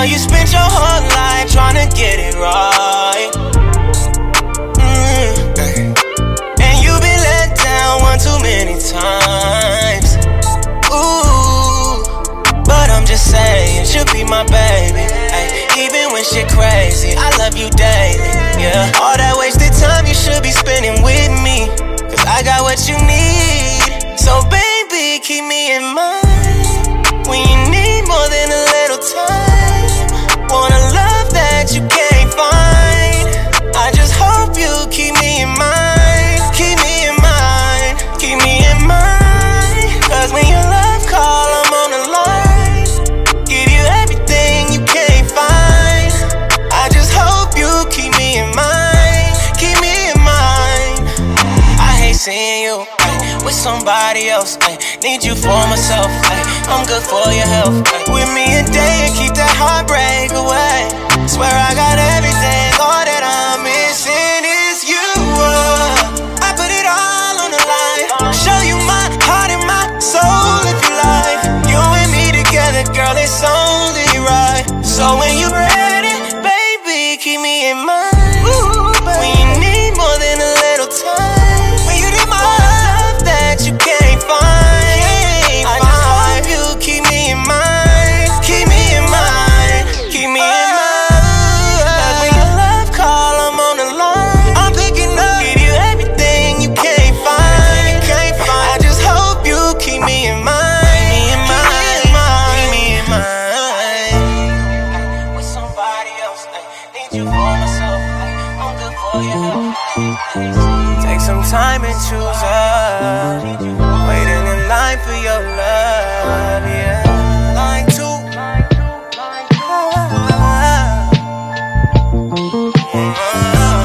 you spent your whole life trying to get it right. And you've been let down one too many times. Ooh, but I'm just saying, she'll be my baby. Ay, even when shit crazy, I love you daily. Yeah, all that wasted time you should be spending with me, 'cause I got what you need. So baby, keep me in mind when you need more than a little time. Want a love that you can't find. I just hope you keep me in mind. Keep me in mind. Keep me in mind. 'Cause when your love call, I'm on the line. Give you everything you can't find. I just hope you keep me in mind. Keep me in mind. I hate seeing you with somebody else. Need you for myself. I'm good for your health. With me a day and keep that heartbreak away. Swear I got everything. All that I'm missing is you. I put it all on the line. Show you my heart and my soul if you like. You and me together, girl, it's only right. So when you ready, baby, keep me in mind. When you need more than a little time. When you need my love that you can't find. I just hope you keep me in mind. Keep me in mind. Keep me in mind. 'Cause when your love call, I'm on the line. I'm picking up. Give you everything you can't find. I just hope you keep me in mind. Keep me in mind. Keep me in mind. With somebody else, need you for myself. I'm good for your health. Take some time and choose us. Waiting in line for your love, yeah. Line 2. Yeah.